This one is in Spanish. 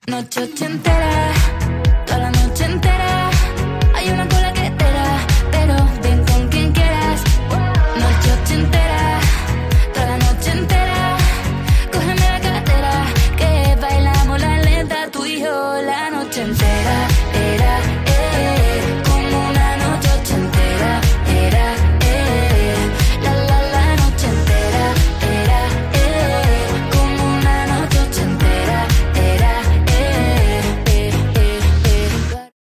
Noche ochentera, toda la noche entera. Hay una cola que espera, pero ven con quien quieras. Noche ochentera, toda la noche entera. Cógeme la cartera, que bailamos la lenta tú y yo la noche entera.